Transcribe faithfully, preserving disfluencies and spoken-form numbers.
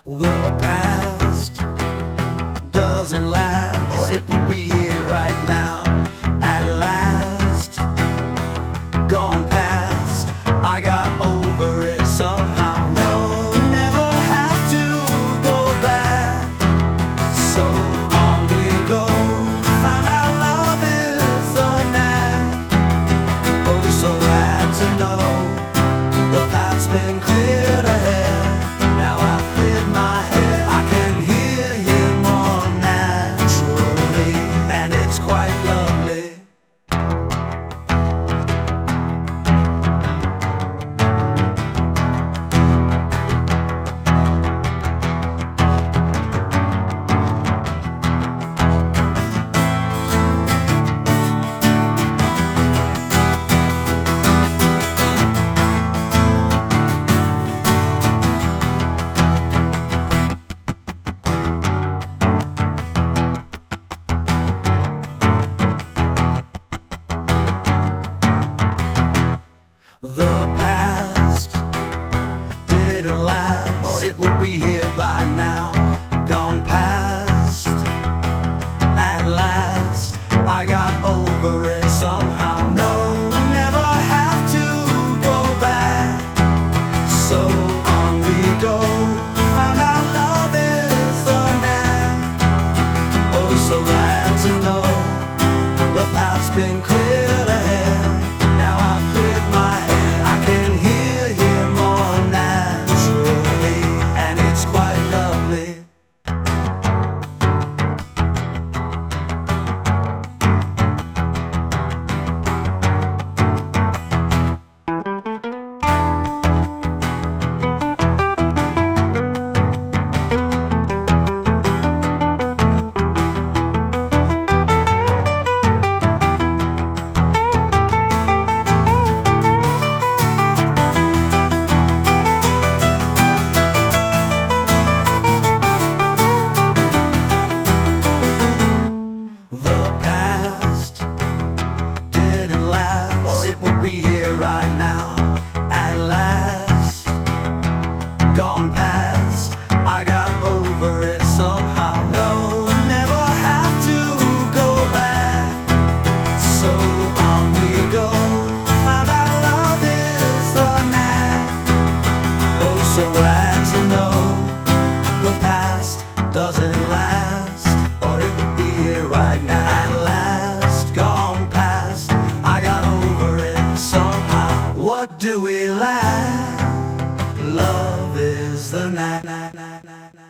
The past doesn't last. It will be here right now. At last, gone past. I got over it somehow. No, never have to go back. So on we go. Find out love is the knack. Oh, so glad to know the path's been cleared ahead. Now I've cleared my head. I can hear him more naturally, and it's quite lovely. The past didn't last. It will be here by now. Gone past. At last, I got over it somehow. No, never have to go back. So on we go. Found out love is the knack. Oh, so glad to know the path's been cleared ahead. Now I've cleared my head. I can hear him more naturally, and it's quite lovely. The past didn't last. It will be here right now. At last, gone past. I got over it somehow. No, never have to go back. So on we go. Find out love is the knack. Oh, so glad to know the past doesn't last, or it would be here right now. At last, gone past. I got over it somehow. What do we lack? Love is the knack.